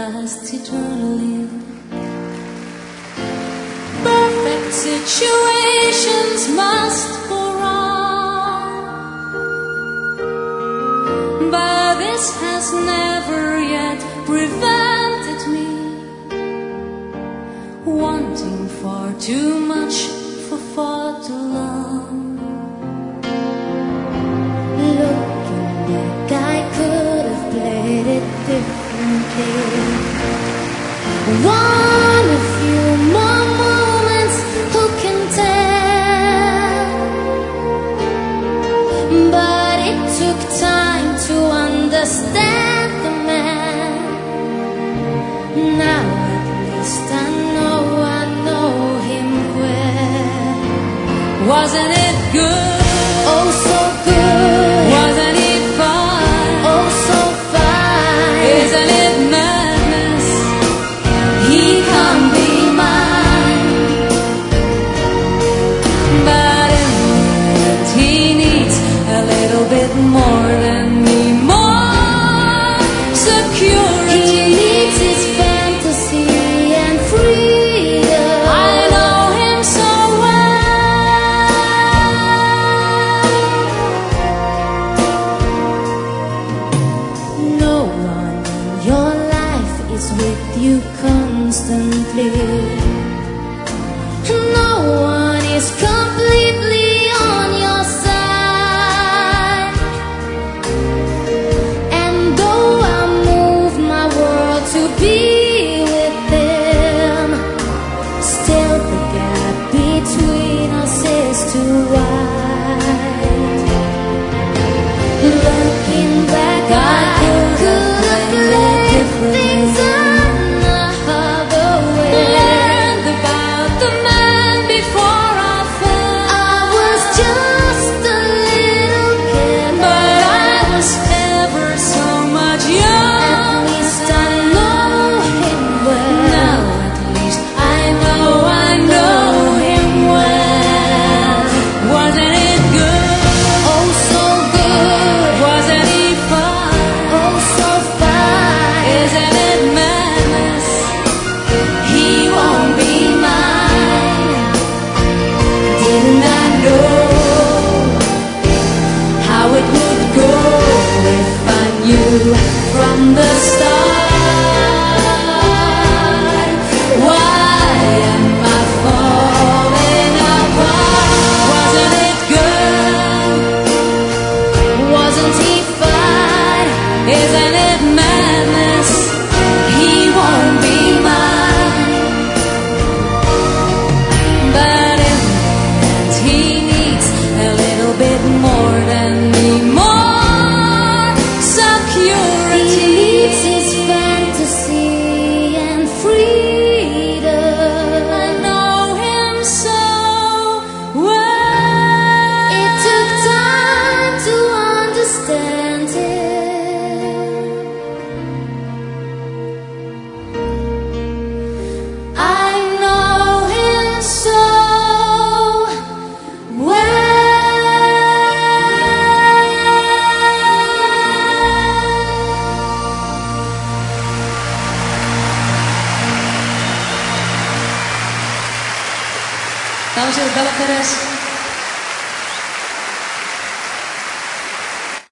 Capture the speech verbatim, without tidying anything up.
last eternally. Perfect situations must go wrong, but this has never yet prevented me wanting far too much for far too long. Looking back, I could have played it differently. One a few more moments, who can tell? But it took time to understand the man. Now at least I know, I know him well. Wasn't it good? Oh, so good. Wasn't it fun? Oh, so fine. Isn't it madness? He can't be mine. But in the end he needs a little bit more than me, more security. He needs his fantasy and freedom. I know him so well. No one in your life is with you constantly. No one is completely on your side. And though I move my world to be with them, still the gap between us is too wide. Looking back, I could have played things another way. Learned about the man before I fell. I was just a little kid, But I was ever so much at younger. least I know him well. Now at least I know, I know him well. Wasn't it good? Oh, so good. Wasn't he fun? Oh, so fine. Isn't it madness? He won't be mine. Didn't I know how it would go if I knew from the start? Why am I falling apart? Wasn't it good? Wasn't he fine? Isn't it madness? He won't be mine. But in the end he needs a little bit more than me, more security. He needs his fantasy and freedom. I know him so well. It took time to understand him. I know him so well. Dames en heren, Bella Perez.